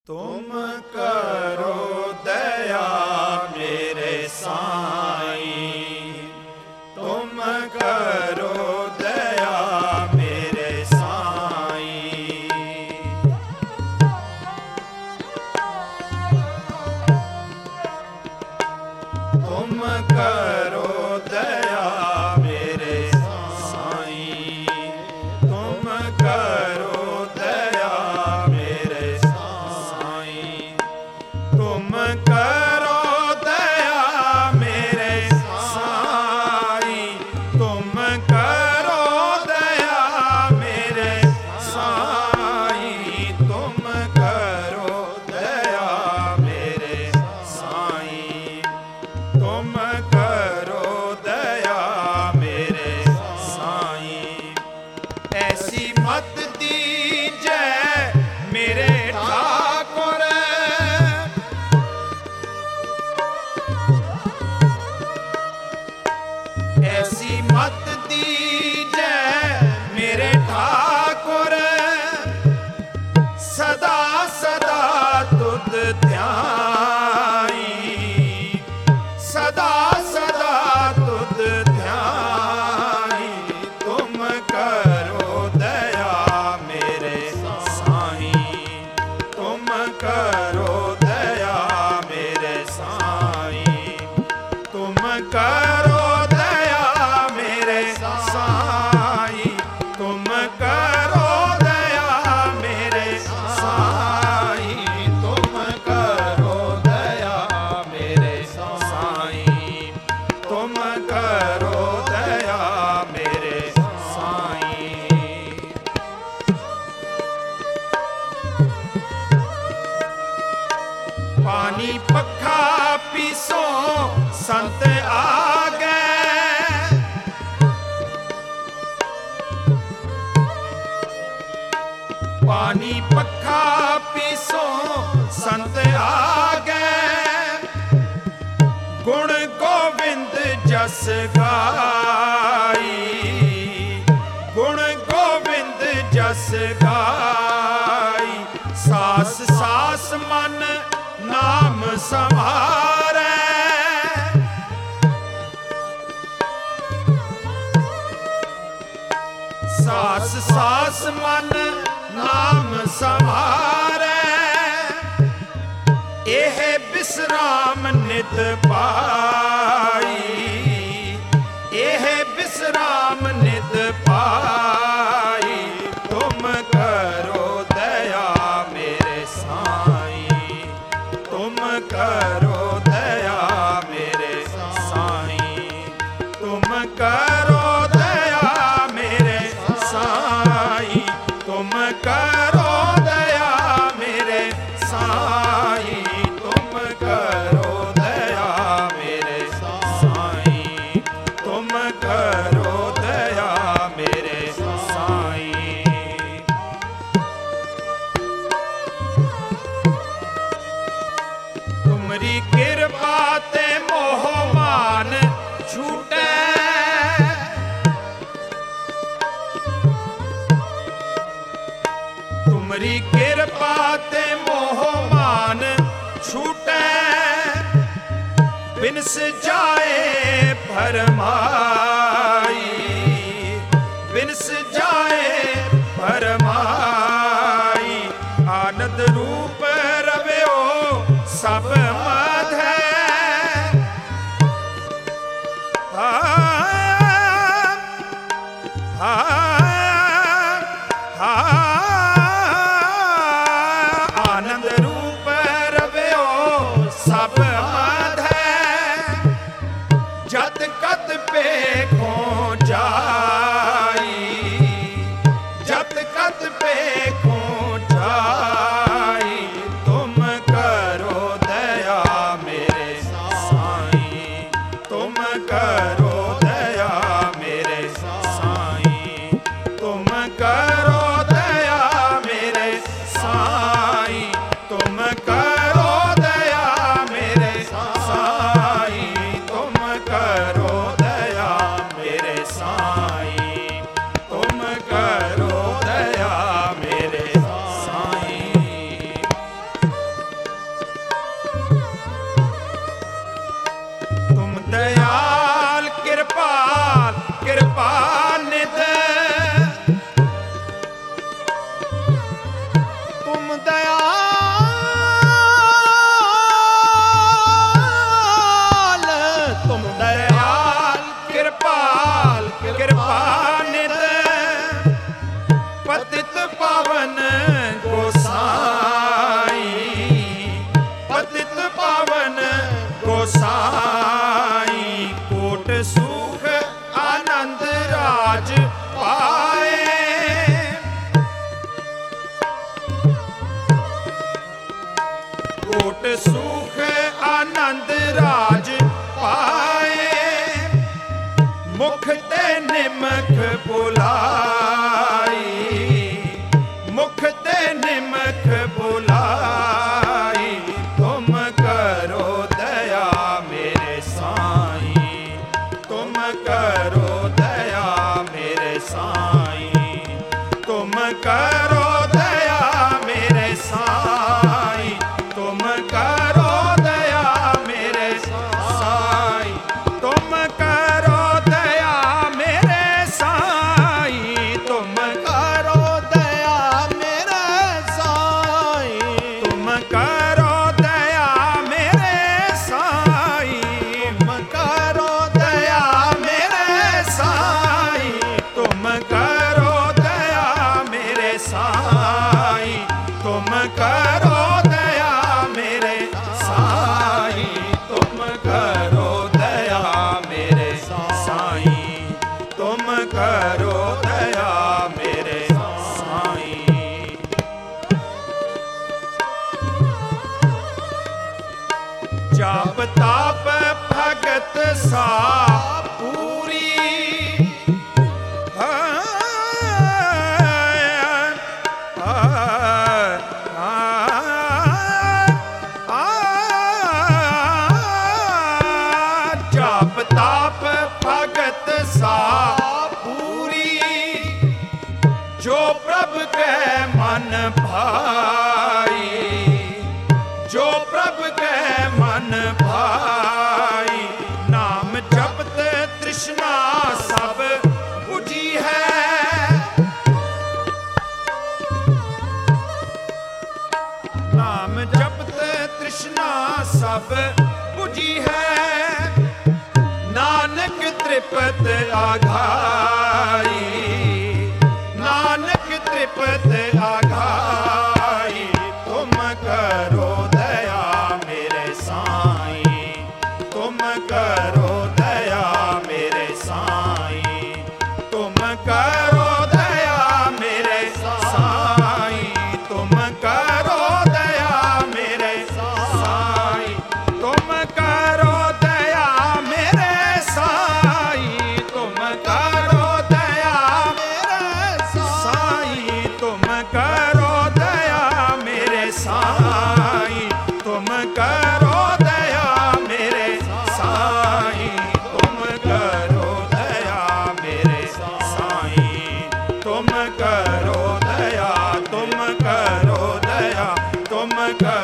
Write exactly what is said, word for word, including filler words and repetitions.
तुम करो दया मेरे साईं, तुम करो दया मेरे साईं। तुम करो दया मेरे साईं, तुम करो दया मेरे साईं। तुम करो दया मेरे साईं, तुम करो दया मेरे साईं। तुम करो दया मेरे साईं, तुम करो दया मेरे साईं। ऐसी मत दीजै मेरे ठाकुर, ऐसी मत दीजै मेरे ठाकुर। सदा सदा तुध ध्याई, सदा सदा तुध ध्याई। तुम करो दया मेरे साईं, तुम करो दया मेरे साईं। तुम करो दया मेरे साईं, तुम करो दया मेरे साईं। तुम करो दया मेरे साईं, तुम करो दया मेरे साईं। पानी पक्खा पीसो संत आ गए, पानी पक्खा पीसो संत आ गए। गुण गोविंद जस गाई, गुण गोविंद जस गाई। सास सास मन नाम संभारै, सास सास मन नाम संभारै। एह बिसराम नित पाई, एह बिसराम नित पाई। तुम करो दया मेरे साईं, तुम करो दया मेरे साईं। तुम करो दया मेरे साईं, तुम करो दया मेरे साईं। तुम करो दया मेरे साईं, तुम करो दया मेरे साईं। तुमरी कृपा ते मोह मान छूटै, तुमरी कृपा ते मोह मान छूटै। बिनस जाए फरमाई, बिनस जाए फरमाई। आनंद रूप रव्यो सब मधै, हा हा हा। आनंद रूप रव्यो सब मधै। जत कत पेखों जाई, जत कत पेखों जाई। सुख आनंद राज पाए, मुख ते निमख बुलाई, मुख ते निमख बुलाई। तुम करो दया मेरे साईं, तुम करो दया मेरे साईं, तुम करो दया मेरे साईं, तुम करो दया मेरे साईं, तुम करो दया मेरे साईं, तुम करो दया मेरे साईं, तुम करो दया मेरे साईं, तुम करो दया मेरे साईं, तुम करो दया मेरे साईं, तुम करो दया मेरे साईं, तुम करो दया मेरे साईं, तुम करो दया मेरे साईं। जाप ताप भगत सा पूरी, जाप ताप भगत सा पूरी, जो प्रभ के मन भाई, जो प्रभ के मन भाई। नाम जपत तृष्णा सब बुझी है, नाम जपत तृष्णा सब बुझी है। नानक तृपत आघाई, नानक तृपत आघाई। तुम करो दया मेरे साईं, तुम करो दया मेरे साईं, तुम करो दया मेरे साईं, तुम करो दया मेरे साईं, तुम करो दया मेरे साईं, तुम करो दया मेरे साईं, तुम करो दया मेरे साईं, तुम करो दया मेरे साईं, तुम करो दया मेरे साईं, तुम करो दया, तुम करो दया, तुम करो